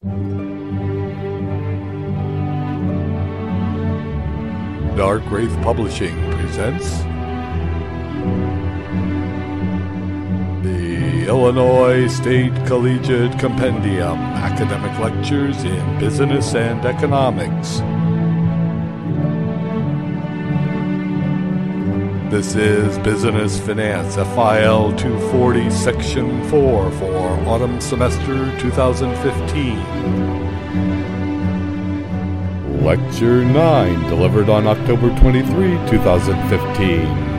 Dark Wraith Publishing presents the Illinois State Collegiate Compendium, Academic Lectures in Business and Economics. This is Business Finance, FIL 240, Section 4 for Autumn Semester 2015. Lecture 9, delivered on October 23, 2015.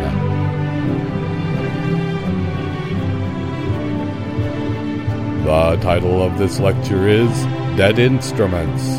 The title of this lecture is Debt Instruments.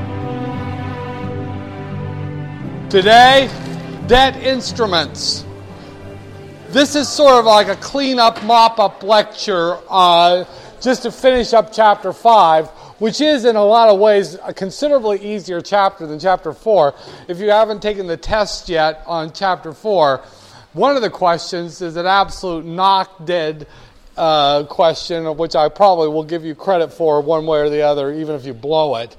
Today, debt instruments. This is sort of like a clean-up, mop-up lecture just to finish up Chapter 5, which is in a lot of ways a considerably easier chapter than Chapter 4. If you haven't taken the test yet on Chapter 4, one of the questions is an absolute knock-dead question, which I probably will give you credit for one way or the other, even if you blow it.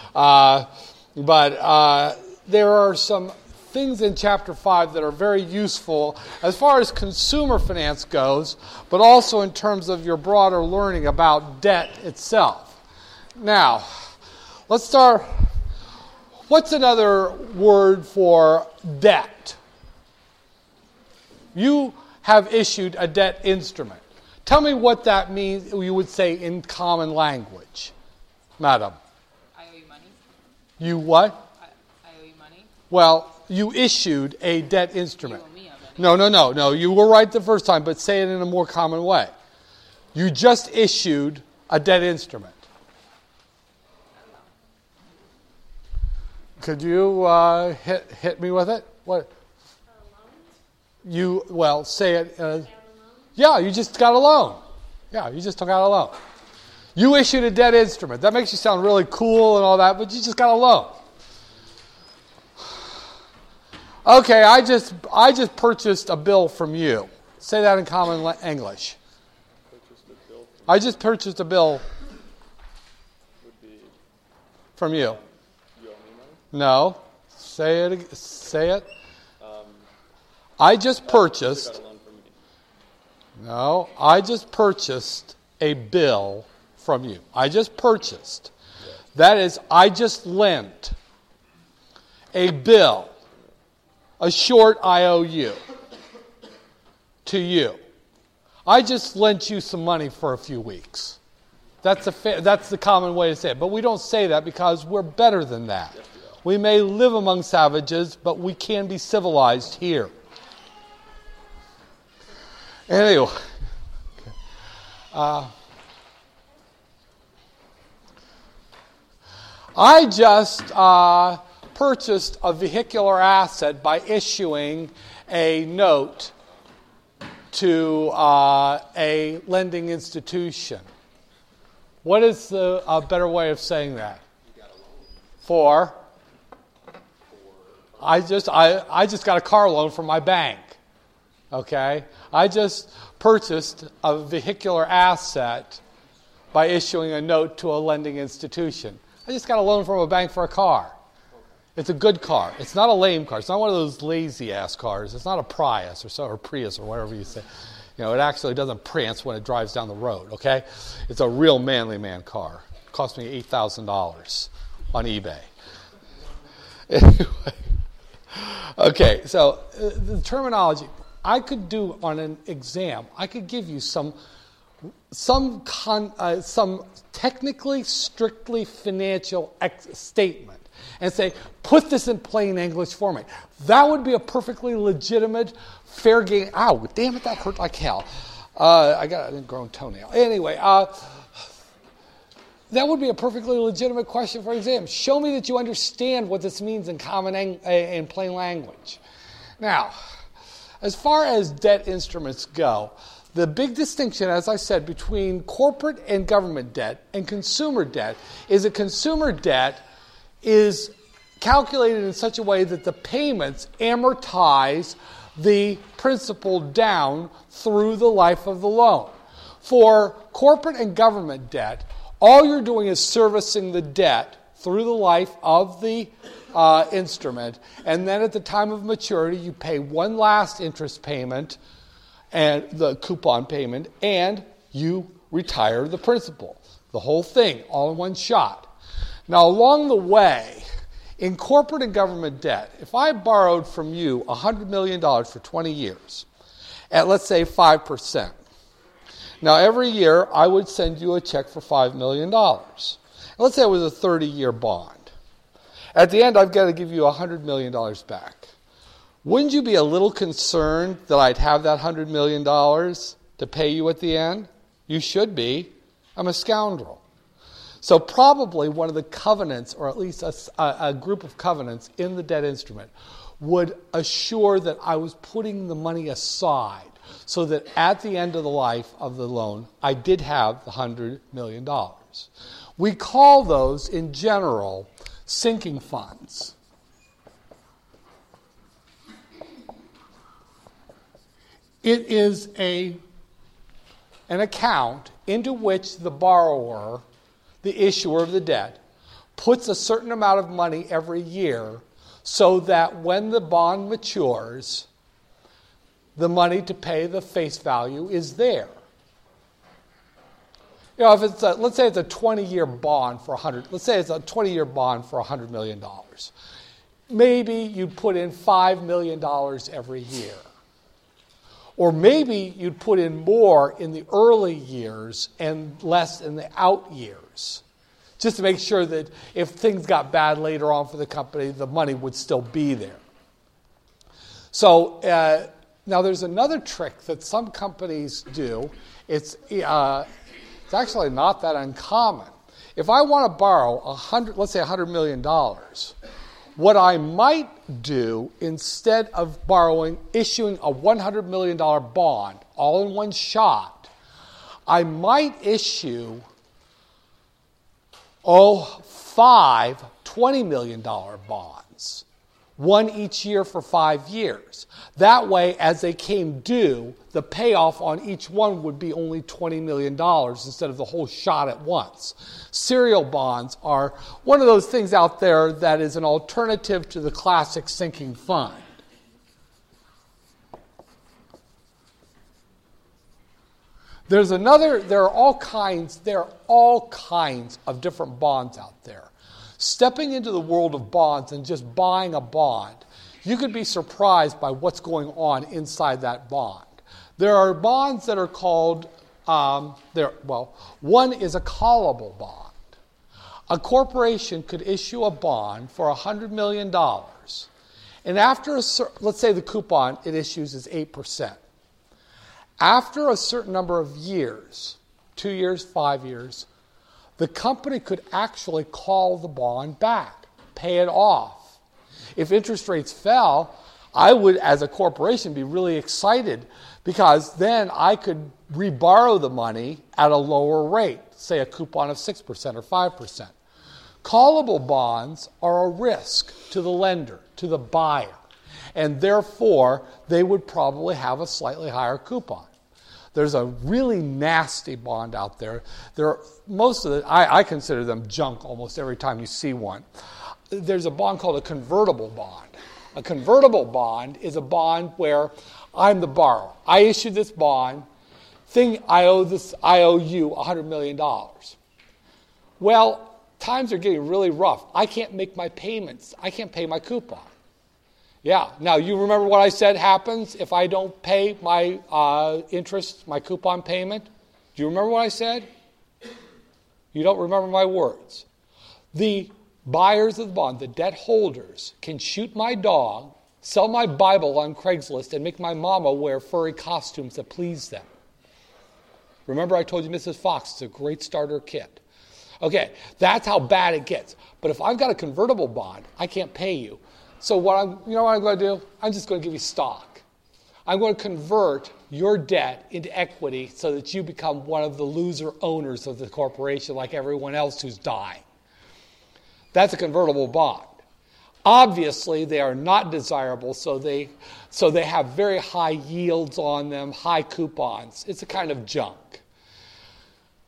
But there are some things in Chapter 5 that are very useful as far as consumer finance goes, but also in terms of your broader learning about debt itself. Now, let's start. What's another word for debt? You have issued a debt instrument. Tell me what that means, you would say in common language. Madam. I owe you money. You what? I owe you money. Well, you issued a debt instrument. You owe me money. No. You were right the first time, but say it in a more common way. You just issued a debt instrument. Could you hit me with it? What? Say it. Yeah, you just got a loan. Yeah, you just took out a loan. You issued a debt instrument. That makes you sound really cool and all that, but you just got a loan. Okay, I just purchased a bill from you. Say that in common English. I just purchased a bill from you. No. Say it. I just purchased. No, I just purchased a bill from you. I just purchased. That is, I just lent a bill, a short IOU, to you. I just lent you some money for a few weeks. That's the common way to say it. But we don't say that because we're better than that. We may live among savages, but we can be civilized here. Anyway, I just purchased a vehicular asset by issuing a note to a lending institution. What is the better way of saying that? You got a loan. For? I just got a car loan from my bank. Okay? I just purchased a vehicular asset by issuing a note to a lending institution. I just got a loan from a bank for a car. It's a good car. It's not a lame car. It's not one of those lazy-ass cars. It's not a Prius or Prius or whatever you say. You know, it actually doesn't prance when it drives down the road, okay? It's a real manly man car. It cost me $8,000 on eBay. Anyway. Okay, so the terminology I could do on an exam, I could give you some technically, strictly financial statement and say, put this in plain English for me. That would be a perfectly legitimate, fair game. Ow, damn it, that hurt like hell. I got an ingrown toenail. Anyway, that would be a perfectly legitimate question for exam. Show me that you understand what this means in common in plain language. Now, as far as debt instruments go, the big distinction, as I said, between corporate and government debt and consumer debt is that consumer debt is calculated in such a way that the payments amortize the principal down through the life of the loan. For corporate and government debt, All you're doing is servicing the debt through the life of the instrument, and then at the time of maturity, you pay one last interest payment, and the coupon payment, and you retire the principal. The whole thing, all in one shot. Now, along the way, in corporate and government debt, if I borrowed from you $100 million for 20 years, at let's say 5%, now every year I would send you a check for $5 million. Let's say it was a 30-year bond. At the end, I've got to give you $100 million back. Wouldn't you be a little concerned that I'd have that $100 million to pay you at the end? You should be. I'm a scoundrel. So probably one of the covenants, or at least a group of covenants in the debt instrument, would assure that I was putting the money aside so that at the end of the life of the loan, I did have the $100 million. We call those, in general, sinking funds. It is an account into which the borrower, the issuer of the debt, puts a certain amount of money every year so that when the bond matures, the money to pay the face value is there. You know, if it's let's say it's a 20-year bond for $100 million. Maybe you'd put in $5 million every year. Or maybe you'd put in more in the early years and less in the out years, just to make sure that if things got bad later on for the company, the money would still be there. So now there's another trick that some companies do. It's actually not that uncommon. If I want to borrow let's say $100 million, what I might do, instead of issuing a $100 million bond all in one shot, I might issue 5 $20 million bonds, one each year for 5 years. That way, as they came due, the payoff on each one would be only $20 million instead of the whole shot at once. Serial bonds are one of those things out there that is an alternative to the classic sinking fund. There are all kinds of different bonds out there. Stepping into the world of bonds and just buying a bond, you could be surprised by what's going on inside that bond. There are bonds that are called, one is a callable bond. A corporation could issue a bond for $100 million, and after let's say the coupon it issues is 8%. After a certain number of years, 2 years, 5 years, the company could actually call the bond back, pay it off. If interest rates fell, I would, as a corporation, be really excited because then I could reborrow the money at a lower rate, say a coupon of 6% or 5%. Callable bonds are a risk to the lender, to the buyer, and therefore they would probably have a slightly higher coupon. There's a really nasty bond out there. I consider them junk almost every time you see one. There's a bond called a convertible bond. A convertible bond is a bond where I'm the borrower. I issued this bond. I owe you $100 million. Well, times are getting really rough. I can't make my payments. I can't pay my coupon. Yeah. Now, you remember what I said happens if I don't pay my interest, my coupon payment? Do you remember what I said? You don't remember my words. The buyers of the bond, the debt holders, can shoot my dog, sell my Bible on Craigslist, and make my mama wear furry costumes that please them. Remember I told you Mrs. Fox is a great starter kit. Okay, that's how bad it gets. But if I've got a convertible bond, I can't pay you. So you know what I'm going to do? I'm just going to give you stock. I'm going to convert your debt into equity so that you become one of the loser owners of the corporation like everyone else who's dying. That's a convertible bond. Obviously, they are not desirable, so they have very high yields on them, high coupons. It's a kind of junk.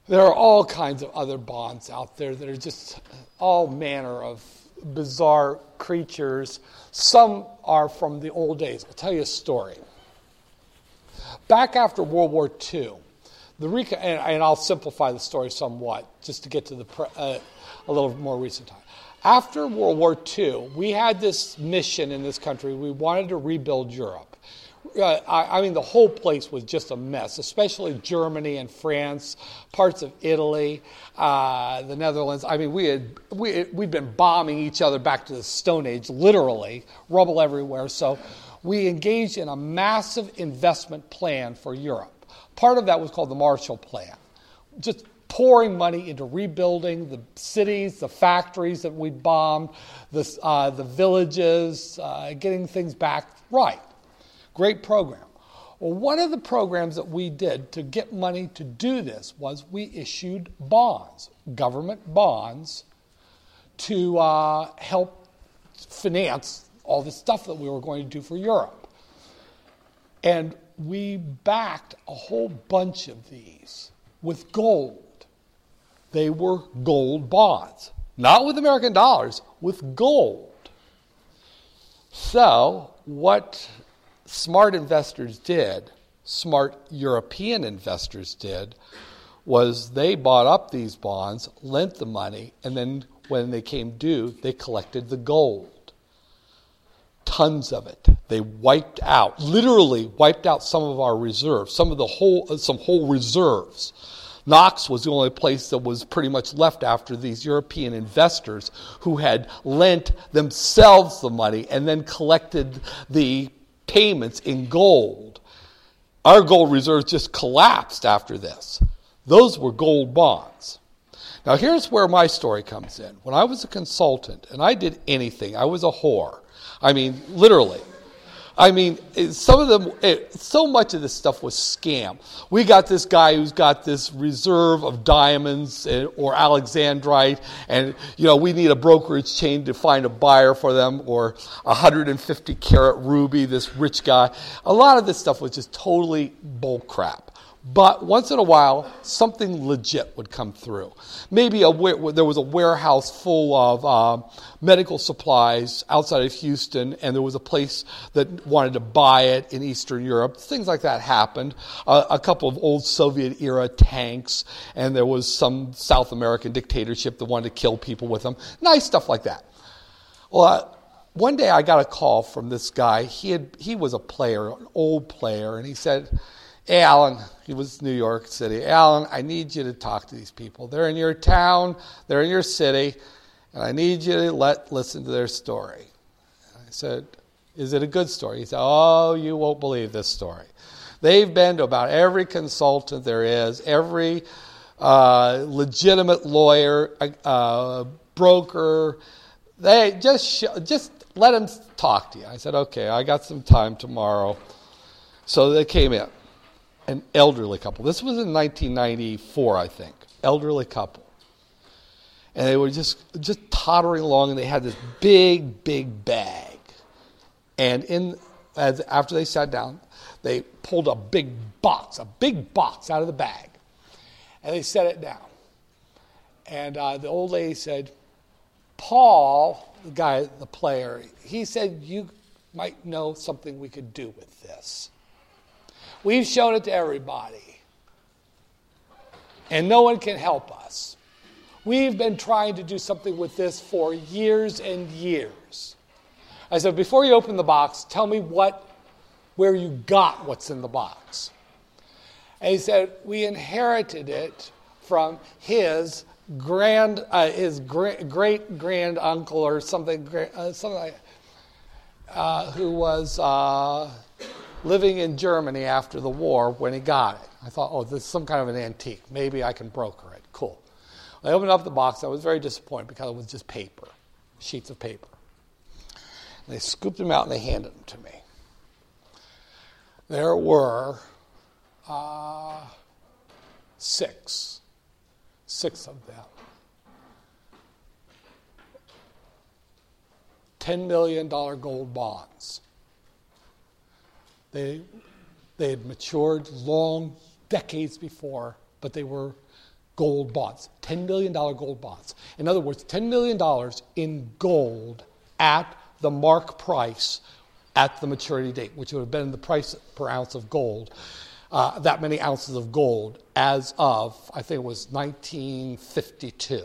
There are all kinds of other bonds out there that are just all manner of bizarre creatures. Some are from the old days. I'll tell you a story. Back after World War II, and I'll simplify the story somewhat just to get to a little more recent time. After World War II, we had this mission in this country. We wanted to rebuild Europe. The whole place was just a mess, especially Germany and France, parts of Italy, the Netherlands. We'd been bombing each other back to the Stone Age, literally, rubble everywhere. So we engaged in a massive investment plan for Europe. Part of that was called the Marshall Plan, just pouring money into rebuilding the cities, the factories that we bombed, the villages, getting things back right. Great program. Well, one of the programs that we did to get money to do this was we issued bonds, government bonds, to help finance all the stuff that we were going to do for Europe. And we backed a whole bunch of these with gold. They were gold bonds, not with American dollars, with gold. So what smart investors did, smart European investors did, was they bought up these bonds, lent the money, and then when they came due, they collected the gold. Tons of it. They literally wiped out some of our reserves, some whole reserves. Knox was the only place that was pretty much left after these European investors who had lent themselves the money and then collected the payments in gold. Our gold reserves just collapsed after this. Those were gold bonds. Now here's where my story comes in. When I was a consultant and I did anything, I was a whore. Literally. Some of them, so much of this stuff was scam. We got this guy who's got this reserve of diamonds or alexandrite, and we need a brokerage chain to find a buyer for them, or 150 carat ruby, this rich guy. A lot of this stuff was just totally bull crap. But once in a while, something legit would come through. Maybe there was a warehouse full of medical supplies outside of Houston, and there was a place that wanted to buy it in Eastern Europe. Things like that happened. A couple of old Soviet-era tanks, and there was some South American dictatorship that wanted to kill people with them. Nice stuff like that. Well, one day I got a call from this guy. He was a player, an old player, and he said, "Hey, Alan," he was New York City, "Alan, I need you to talk to these people. They're in your town, they're in your city, and I need you to listen to their story." And I said, "Is it a good story?" He said, "Oh, you won't believe this story. They've been to about every consultant there is, every legitimate lawyer, broker. They just let them talk to you." I said, "Okay, I got some time tomorrow." So they came in. An elderly couple. This was in 1994, I think. Elderly couple. And they were just tottering along, and they had this big, big bag. And after they sat down, they pulled a big box out of the bag. And they set it down. And the old lady said, "Paul," the guy, the player, he said, "You might know something we could do with this. We've shown it to everybody, and no one can help us. We've been trying to do something with this for years and years." I said, "Before you open the box, tell me where you got what's in the box." And he said, "We inherited it from his great grand uncle or something like who was living in Germany after the war when he got it." I thought, oh, this is some kind of an antique. Maybe I can broker it. Cool. I opened up the box. I was very disappointed because it was just paper, sheets of paper. And they scooped them out and they handed them to me. There were six of them. $10 million gold bonds. They had matured long, decades before, but they were gold bonds, $10 million gold bonds. In other words, $10 million in gold at the mark price at the maturity date, which would have been the price per ounce of gold, that many ounces of gold as of, I think it was 1952.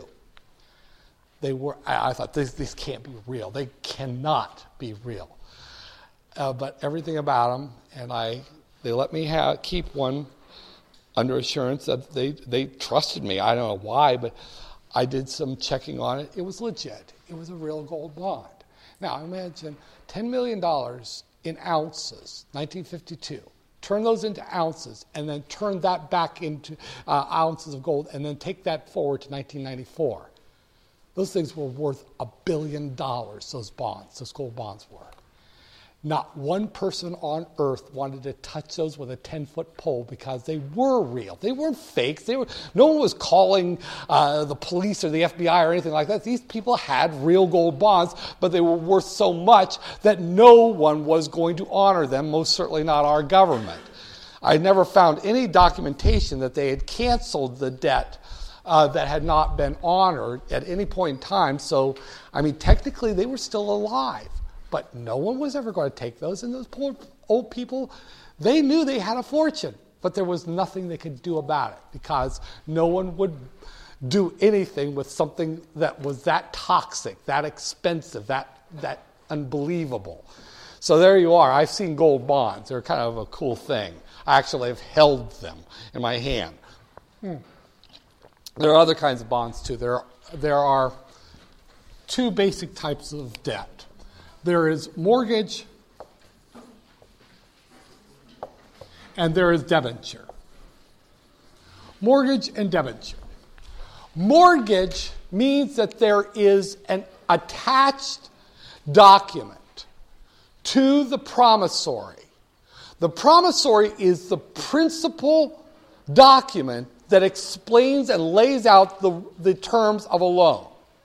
I thought, these can't be real. They cannot be real. But everything about them, and they let me keep one under assurance that they trusted me. I don't know why, but I did some checking on it. It was legit. It was a real gold bond. Now, imagine $10 million in ounces, 1952. Turn those into ounces, and then turn that back into ounces of gold, and then take that forward to 1994. Those things were worth $1 billion, those bonds, those gold bonds were. Not one person on earth wanted to touch those with a 10-foot pole because they were real. They weren't fakes. No one was calling the police or the FBI or anything like that. These people had real gold bonds, but they were worth so much that no one was going to honor them, most certainly not our government. I never found any documentation that they had canceled the debt that had not been honored at any point in time. So, technically they were still alive. But no one was ever going to take those. And those poor old people, they knew they had a fortune. But there was nothing they could do about it because no one would do anything with something that was that toxic, that expensive, that unbelievable. So there you are. I've seen gold bonds. They're kind of a cool thing. I actually have held them in my hand. There are other kinds of bonds too. There are two basic types of debt. There is mortgage and there is debenture. Mortgage and debenture. Mortgage means that there is an attached document to the promissory. The promissory is the principal document that explains and lays out the terms of a loan.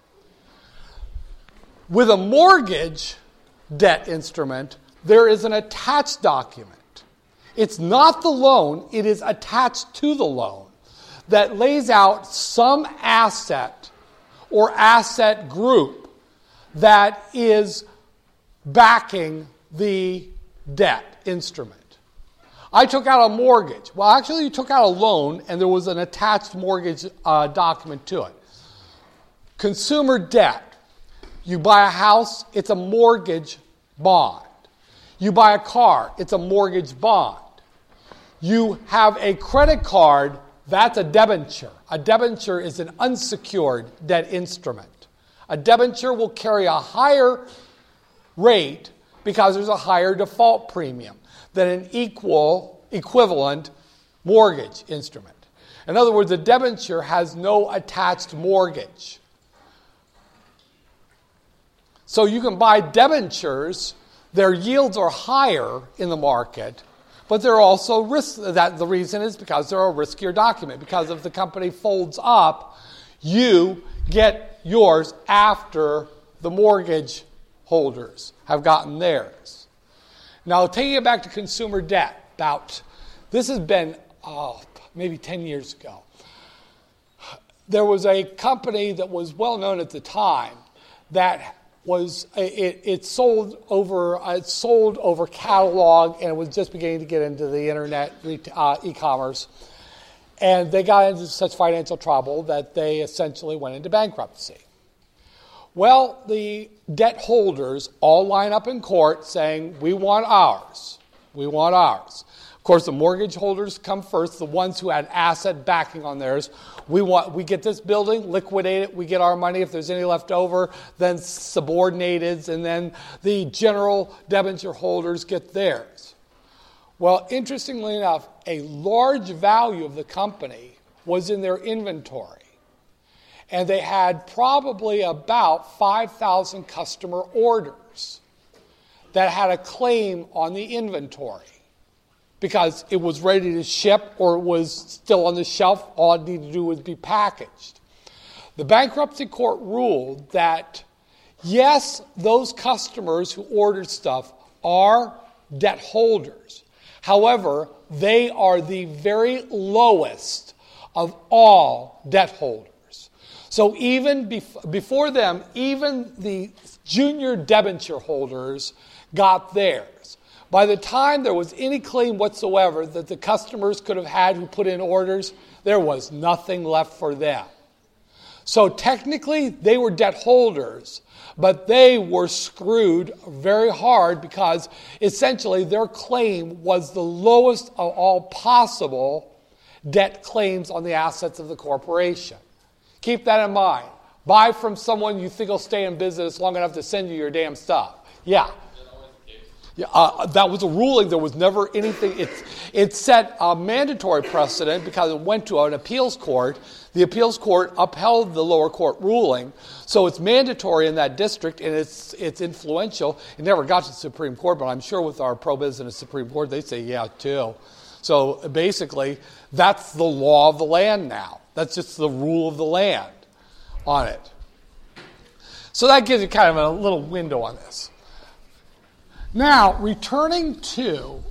With a mortgage debt instrument, there is an attached document. It's not the loan, it is attached to the loan that lays out some asset or asset group that is backing the debt instrument. I took out a mortgage. Well, actually, you took out a loan and there was an attached mortgage document to it. Consumer debt. You buy a house, it's a mortgage bond. You buy a car, it's a mortgage bond. You have a credit card, that's a debenture. A debenture is an unsecured debt instrument. A debenture will carry a higher rate because there's a higher default premium than an equivalent mortgage instrument. In other words, a debenture has no attached mortgage. So you can buy debentures, their yields are higher in the market, but they're also risks. The reason is because they're a riskier document. Because if the company folds up, you get yours after the mortgage holders have gotten theirs. Now, taking it back to consumer debt, this has been maybe 10 years ago. There was a company that was well known at the time that it sold over catalog, and it was just beginning to get into the internet e-commerce. And they got into such financial trouble that they essentially went into bankruptcy. Well, the debt holders all line up in court saying, we want ours. We want ours. Of course, the mortgage holders come first, the ones who had asset backing on theirs. We get this building, liquidate it, we get our money. If there's any left over, then subordinated, and then the general debenture holders get theirs. Well, interestingly enough, a large value of the company was in their inventory. And they had probably about 5,000 customer orders that had a claim on the inventory because it was ready to ship or it was still on the shelf. All it needed to do was be packaged. The bankruptcy court ruled that, yes, those customers who ordered stuff are debt holders. However, they are the very lowest of all debt holders. So even before them, even the junior debenture holders got theirs. By the time there was any claim whatsoever that the customers could have had who put in orders, there was nothing left for them. So technically, they were debt holders, but they were screwed very hard because essentially their claim was the lowest of all possible debt claims on the assets of the corporation. Keep that in mind. Buy from someone you think will stay in business long enough to send you your damn stuff. Yeah. Yeah, that was a ruling. There was never anything. It set a mandatory precedent because it went to an appeals court. The appeals court upheld the lower court ruling, so it's mandatory in that district, and it's influential. It never got to the Supreme Court, but I'm sure with our pro-business Supreme Court, they say yeah too. So basically, that's the law of the land now. That's just the rule of the land on it. So that gives you kind of a little window on this. Now, returning to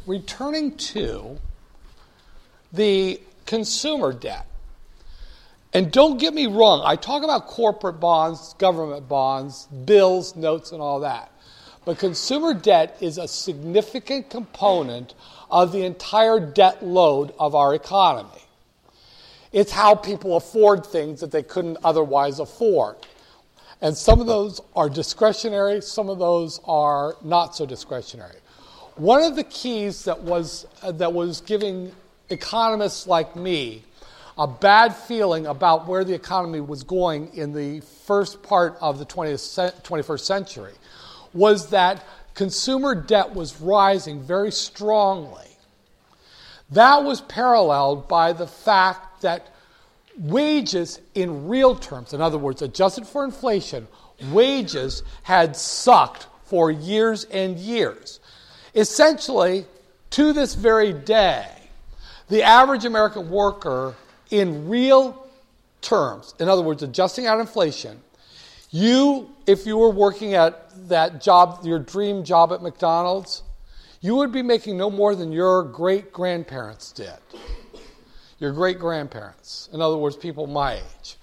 the consumer debt. And don't get me wrong, I talk about corporate bonds, government bonds, bills, notes, and all that. But consumer debt is a significant component of the entire debt load of our economy. It's how people afford things that they couldn't otherwise afford. And some of those are discretionary, some of those are not so discretionary. One of the keys that was giving economists like me a bad feeling about where the economy was going in the first part of the 21st century was that consumer debt was rising very strongly. That was paralleled by the fact that wages in real terms, in other words, adjusted for inflation, wages had sucked for years and years. Essentially, to this very day, the average American worker in real terms, in other words, adjusting out inflation, if you were working at that job, your dream job at McDonald's, you would be making no more than your great-grandparents did. Your great-grandparents. In other words, people my age.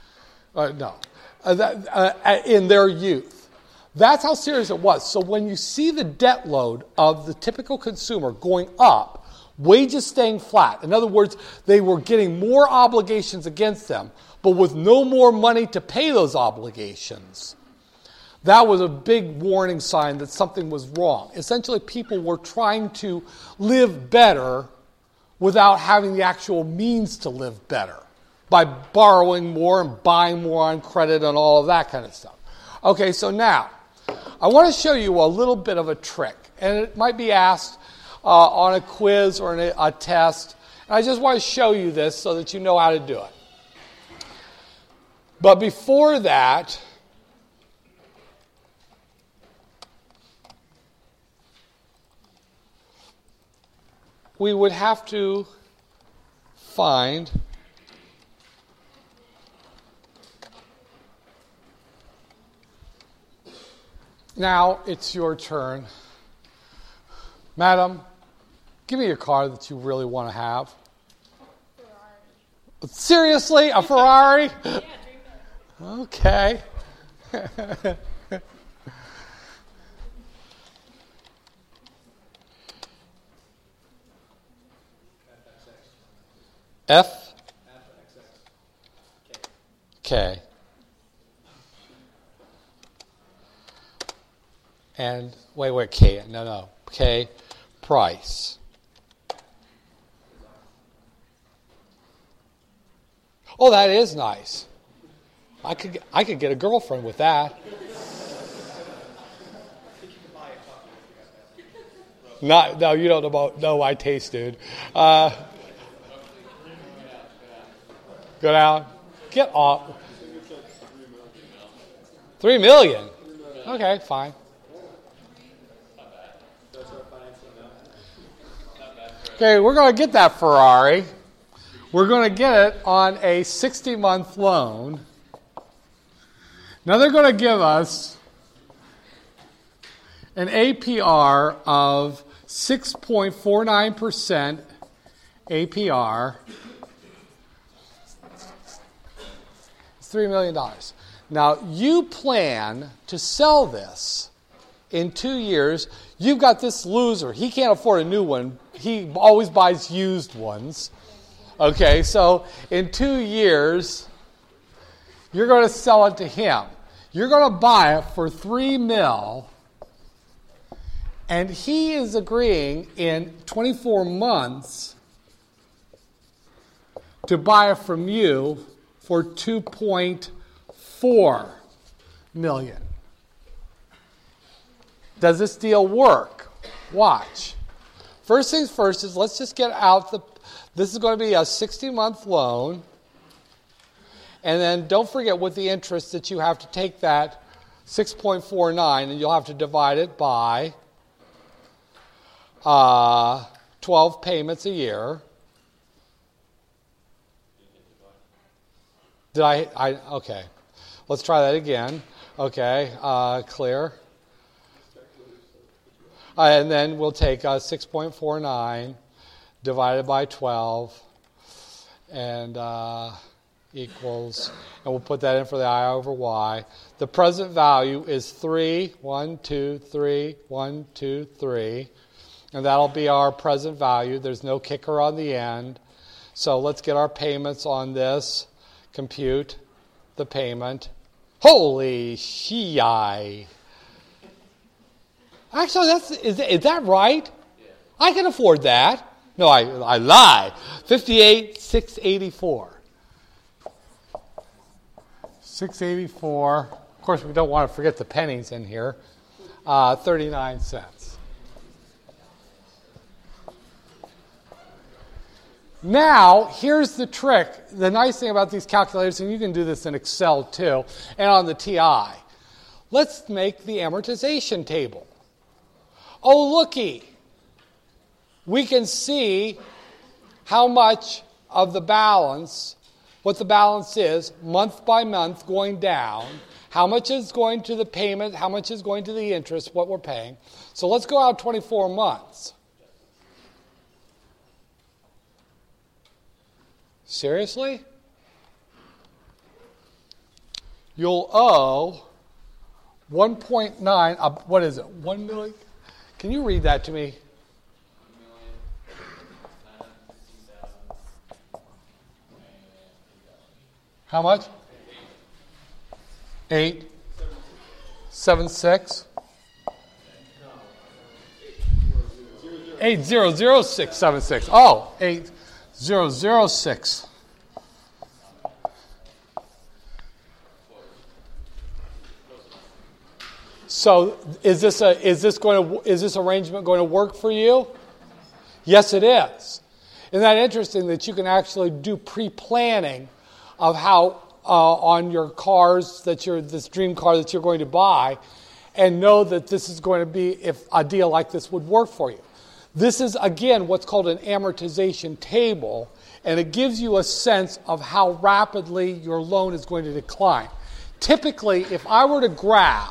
In their youth. That's how serious it was. So when you see the debt load of the typical consumer going up, wages staying flat. In other words, they were getting more obligations against them, but with no more money to pay those obligations. That was a big warning sign that something was wrong. Essentially, people were trying to live better without having the actual means to live better by borrowing more and buying more on credit and all of that kind of stuff. Okay, so now, I want to show you a little bit of a trick, and it might be asked on a quiz or a test. And I just want to show you this so that you know how to do it. But before that, we would have to find now it's your turn. Madam, give me your car that you really want to have. Ferrari. Seriously? A Ferrari? Yeah, okay. F? K. And, wait, K. No. K. Price. Oh, that is nice. I could get a girlfriend with that. No, you don't know my taste, dude. Go down. Get off. $3 million. Okay, fine. Okay, we're going to get that Ferrari. We're going to get it on a 60-month loan. Now they're going to give us an APR of 6.49% APR. $3 million. Now, you plan to sell this in 2 years. You've got this loser. He can't afford a new one. He always buys used ones. Okay, so in 2 years, you're going to sell it to him. You're going to buy it for $3 million, and he is agreeing in 24 months to buy it from you for $2.4 million. Does this deal work? Watch. First things first is let's just get out this is going to be a 60-month loan. And then don't forget with the interest that you have to take that 6.49 and you'll have to divide it by 12 payments a year. Okay. Let's try that again. Okay, clear. And then we'll take 6.49 divided by 12 and equals, and we'll put that in for the I over Y. The present value is 3, 1, 2, 3, 1, 2, 3. And that'll be our present value. There's no kicker on the end. So let's get our payments on this. Compute the payment. Holy shit. Actually, is that right? Yeah. I can afford that. No, I lie. 58,684. 684. Of course, we don't want to forget the pennies in here. 39 cents. Now, here's the trick. The nice thing about these calculators, and you can do this in Excel too, and on the TI. Let's make the amortization table. Oh, looky. We can see how much of the balance, what the balance is, month by month going down, how much is going to the payment, how much is going to the interest, what we're paying. So let's go out 24 months. Seriously? You'll owe 1.9, what is it, 1 million? Can you read that to me? How much? 876. 800676. Oh, 8006. So is this arrangement going to work for you? Yes, it is. Isn't that interesting that you can actually do pre-planning of how on your cars this dream car that you're going to buy, and know that this is going to be if a deal like this would work for you. This is again what's called an amortization table, and it gives you a sense of how rapidly your loan is going to decline. Typically, if I were to graph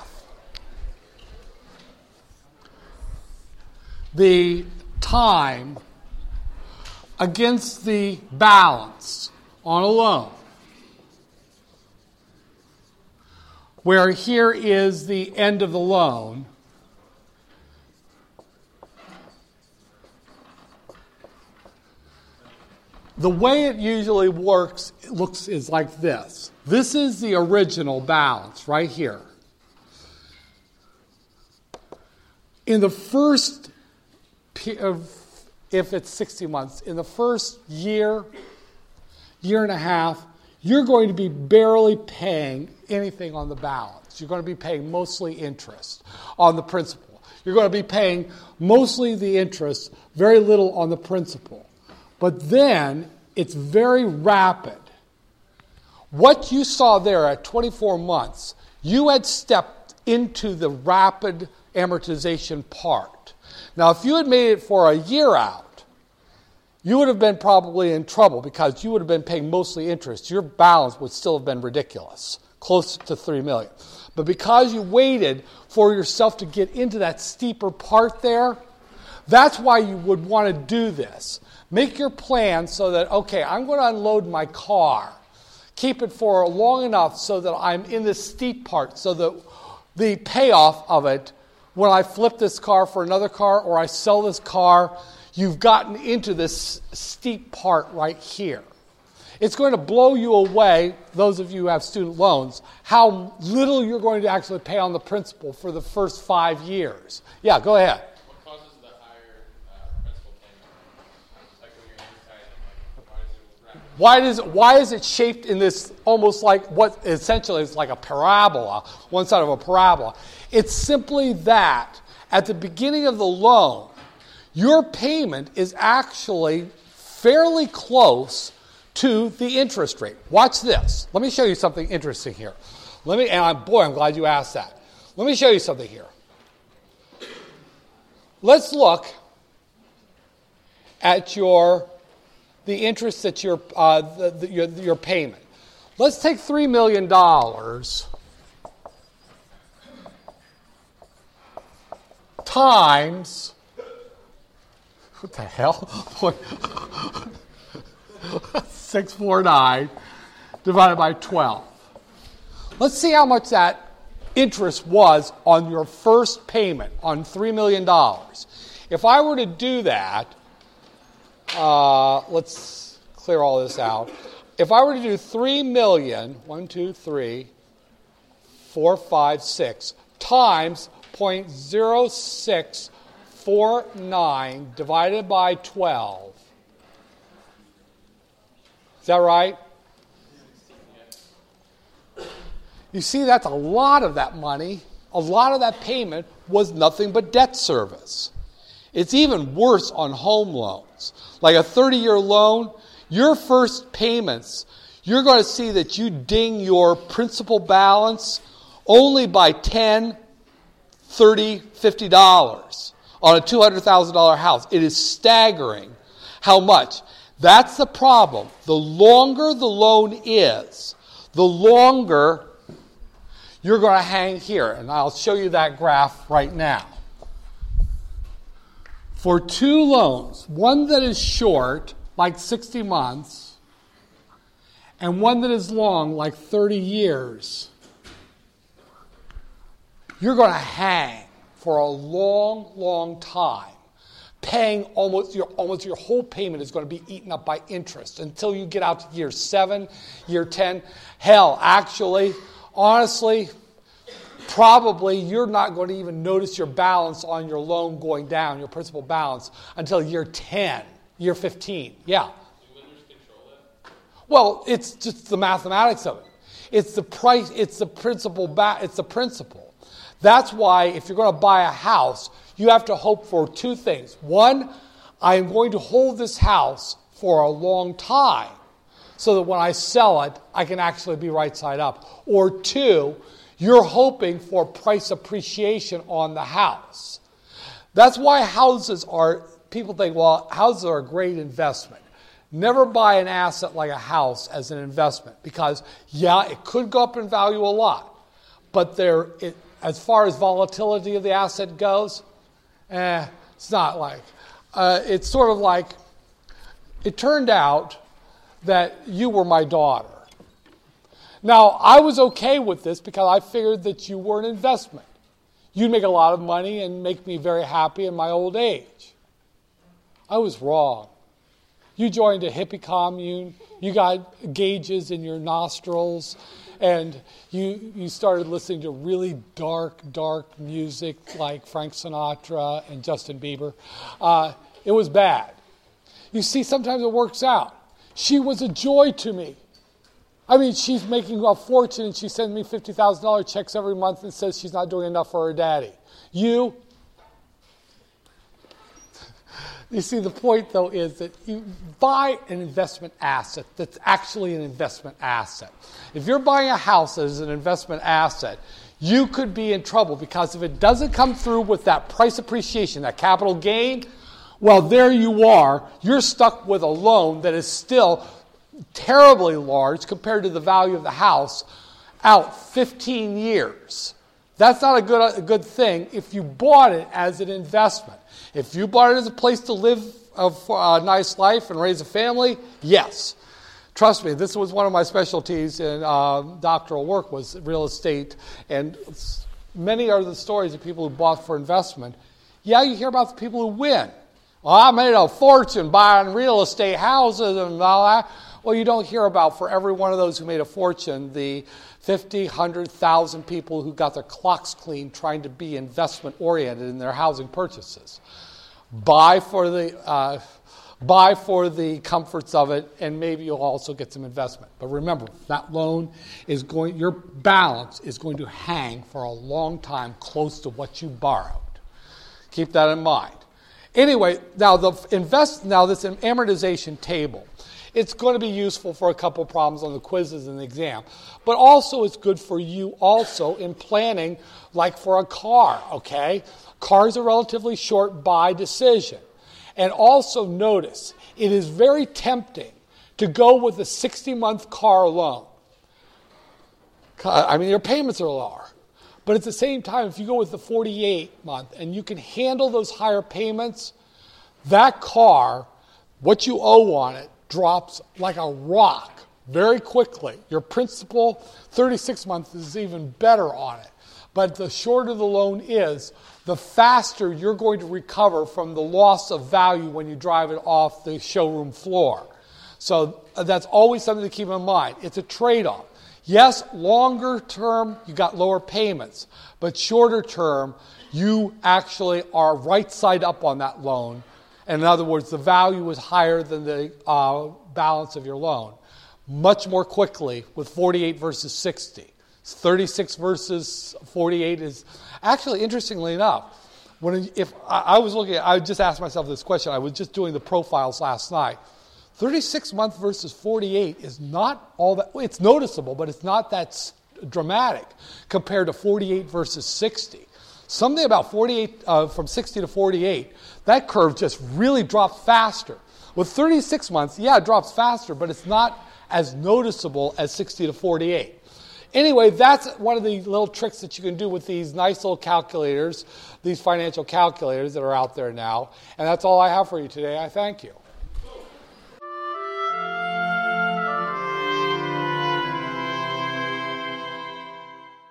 the time against the balance on a loan, where here is the end of the loan, the way it usually looks is like this. This is the original balance right here. In the first, if it's 60 months, in the first year and a half, you're going to be barely paying anything on the balance. You're going to be paying mostly interest on the principal. You're going to be paying mostly the interest, very little on the principal. But then it's very rapid. What you saw there at 24 months, you had stepped into the rapid amortization part. Now, if you had made it for a year out, you would have been probably in trouble because you would have been paying mostly interest. Your balance would still have been ridiculous, close to $3 million. But because you waited for yourself to get into that steeper part there, that's why you would want to do this. Make your plan so that, okay, I'm going to unload my car. keep it for long enough so that I'm in the steep part, so that the payoff of it, when I flip this car for another car or I sell this car, you've gotten into this steep part right here. It's going to blow you away, those of you who have student loans, how little you're going to actually pay on the principal for the first 5 years. Yeah, go ahead. What causes the higher principal payment? Like when you're amortizing, Why is it shaped in this almost like what essentially is like a parabola, one side of a parabola? It's simply that at the beginning of the loan, your payment is actually fairly close to the interest rate. Watch this. Let me show you something interesting here. I'm glad you asked that. Let me show you something here. Let's look at the interest that your payment. Let's take $3 million times, what the hell? 649 divided by 12. Let's see how much that interest was on your first payment on $3 million. If I were to do that, let's clear all this out. If I were to do 3 million, 1, 2, 3, 4, 5, 6, times 0.0649 divided by 12. Is that right? You see, that's a lot of that money. A lot of that payment was nothing but debt service. It's even worse on home loans. Like a 30-year loan, your first payments, you're going to see that you ding your principal balance only by $10, $30, $50 on a $200,000 house. It is staggering how much. That's the problem. The longer the loan is, the longer you're going to hang here. And I'll show you that graph right now. For two loans, one that is short, like 60 months, and one that is long, like 30 years, you're going to hang for a long, long time. Paying almost your whole payment is going to be eaten up by interest until you get out to year 7, year 10. Hell, actually, honestly, probably you're not going to even notice your balance on your loan going down, your principal balance, until year 10, year 15. Yeah. do lenders control it? Well, it's just the mathematics of it. It's the price. It's the principal. It's the principal. That's why if you're going to buy a house, you have to hope for two things. One, I am going to hold this house for a long time so that when I sell it, I can actually be right side up. Or two, you're hoping for price appreciation on the house. That's why people think, well, houses are a great investment. Never buy an asset like a house as an investment because, yeah, it could go up in value a lot. But as far as volatility of the asset goes, it's not like. It's sort of like, it turned out that you were my daughter. Now, I was okay with this because I figured that you were an investment. You'd make a lot of money and make me very happy in my old age. I was wrong. You joined a hippie commune. You got gauges in your nostrils. And you started listening to really dark music like Frank Sinatra and Justin Bieber. It was bad. You see, sometimes it works out. She was a joy to me. I mean, she's making a fortune and she sends me $50,000 checks every month and says she's not doing enough for her daddy. You see, the point, though, is that you buy an investment asset that's actually an investment asset. If you're buying a house as an investment asset, you could be in trouble because if it doesn't come through with that price appreciation, that capital gain, well, there you are. You're stuck with a loan that is still terribly large compared to the value of the house out 15 years. That's not a good thing if you bought it as an investment. If you bought it as a place to live a nice life and raise a family, yes. Trust me, this was one of my specialties in doctoral work was real estate, and many are the stories of people who bought for investment. Yeah, you hear about the people who win. Well, I made a fortune buying real estate houses and all that. Well, you don't hear about, for every one of those who made a fortune, the 50, 100,000 people who got their clocks clean trying to be investment-oriented in their housing purchases. Buy for the comforts of it, and maybe you'll also get some investment. But remember, that loan your balance is going to hang for a long time close to what you borrowed. Keep that in mind. Anyway, now this amortization table, it's going to be useful for a couple of problems on the quizzes and the exam, but also it's good for you also in planning, like for a car, okay? Cars are relatively short buy decision. And also notice, it is very tempting to go with a 60-month car loan. I mean, your payments are lower. But at the same time, if you go with the 48-month and you can handle those higher payments, that car, what you owe on it, drops like a rock very quickly. Your principal, 36 months, is even better on it. But the shorter the loan is, the faster you're going to recover from the loss of value when you drive it off the showroom floor. So that's always something to keep in mind. It's a trade-off. Yes, longer term, you got lower payments. But shorter term, you actually are right side up on that loan. And in other words, the value is higher than the balance of your loan. Much more quickly with 48 versus 60. 36 versus 48 is actually, interestingly enough, I just asked myself this question. I was just doing the profiles last night. 36 month versus 48 is not all that, it's noticeable, but it's not that dramatic compared to 48 versus 60. Something about 48, from 60 to 48, that curve just really drops faster. With 36 months, yeah, it drops faster, but it's not as noticeable as 60 to 48. Anyway, that's one of the little tricks that you can do with these nice little calculators, these financial calculators that are out there now. And that's all I have for you today. I thank you.